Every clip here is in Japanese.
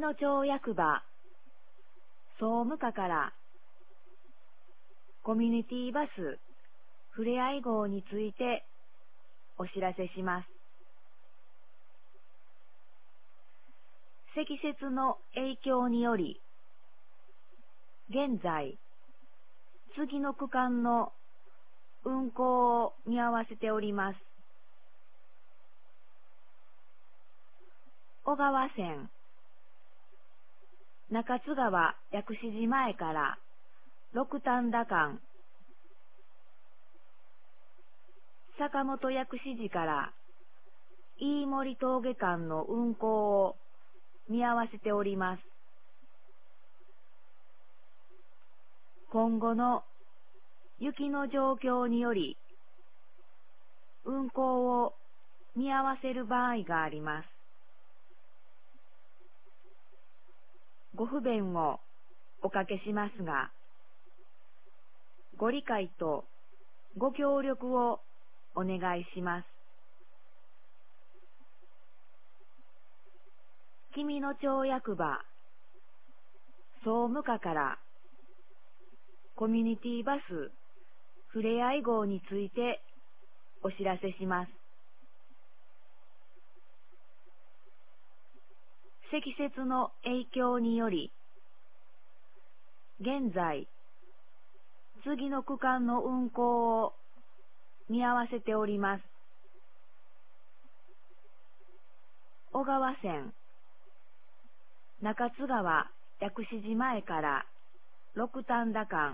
野町役場総務課からコミュニティバスふれあい号についてお知らせします。積雪の影響により、現在、次の区間の運行を見合わせております。小川線、中津川薬師寺前から六反田間、坂本薬師寺から飯森峠間の運行を見合わせております。今後の雪の状況により、運行を見合わせる場合があります。ご不便をおかけしますが、ご理解とご協力をお願いします。君野町役場総務課からコミュニティバスふれあい号についてお知らせします。積雪の影響により、現在、次の区間の運行を見合わせております。小川線、中津川薬師寺前から六反田間、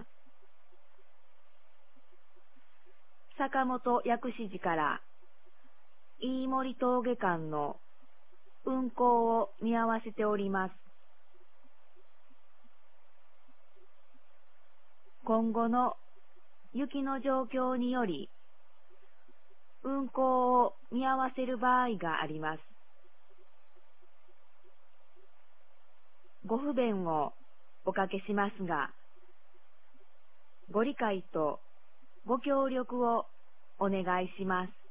坂本薬師寺から飯森峠間の運行を見合わせております。今後の雪の状況により、運行を見合わせる場合があります。ご不便をおかけしますが、ご理解とご協力をお願いします。